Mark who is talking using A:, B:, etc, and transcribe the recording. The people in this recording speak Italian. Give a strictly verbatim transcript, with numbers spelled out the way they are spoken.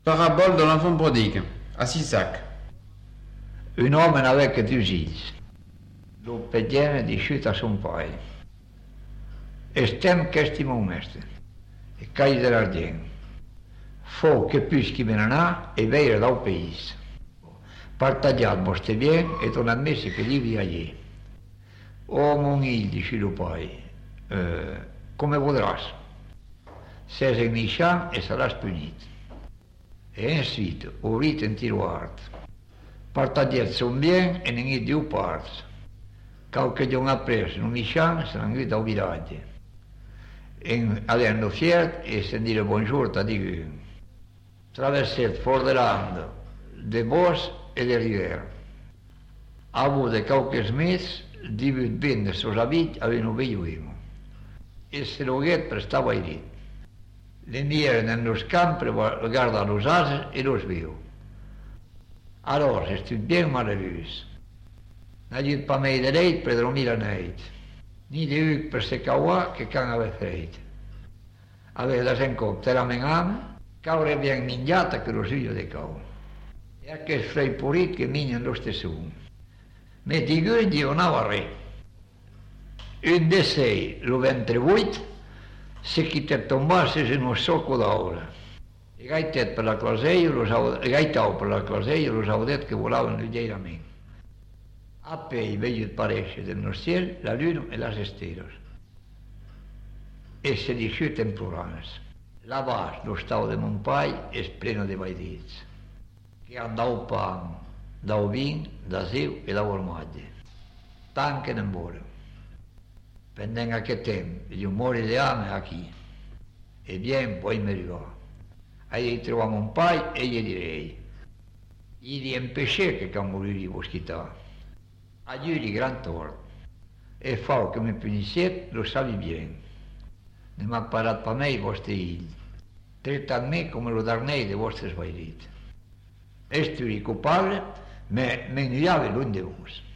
A: Parabole de l'enfant prodigue, à Sisac.
B: Un homme avec deux fills. L'obbediente disciut a son pai. Estem che estimum este. E cai dell'argent. Fou che puschi me n'anà e veire dal país. Partagiat vostre bien e tornat messe che vivi allí. Oh mon il, dice lo pai, eh, come vodràs. Ses enixà e saràs punit. E ensuite, obrit en tiroart. Partagiat son bien e n'enghi diu parts. Qualche giorno appresso, un misciano, se n'è andato al villaggio. E all'hanno fiert e se dire buongiorno a Dio. Traverset fuori dell'ando, de bosc e de riviera. Ha avuto qualche mesi, divut bene sos abiti avevano vegliuimo. E se lo ghet prestava ai rit. Le miere nello campo guarda los ases e los viu. Allora, è bien maleroso. Non gli pa mai de leit per dormire a neit. Ni de uc per se cauà che can ave freit. Aveva da copte la mename, caure bien mingiata che lo figlio de cau. E a che frei purit che mignan lo stesso. Me di gugli non aveva re. Un de sei, lo ventrevuit, se chi te tombasse in un socco d'ora. E gaitet per la claseia, gaitau per la claseia, lo saudet che volavano leggeramente. Apoi veio parecer del no ciel la luna e las esteras. E se disciuten pluranes. La vas lo stau de mon pai es pleno de vaidits. Che han dau pan, dau vin, da seu e dau ormaglie. Tant che non vuole. Pendent a che tempo, gli umori de ame a chi. E bien, poi mi arrivò. Ahí trovo mon pai e gli direi. Gli empecé che can moriri voschità. A Dieu di gran tort. E fa che mi punisset, lo savi bien. Ne m'ha parat pa me vostre igli. Trettat me come lo darnei de vostre svairit. Esturi culpable, me me inviave l'un de vos.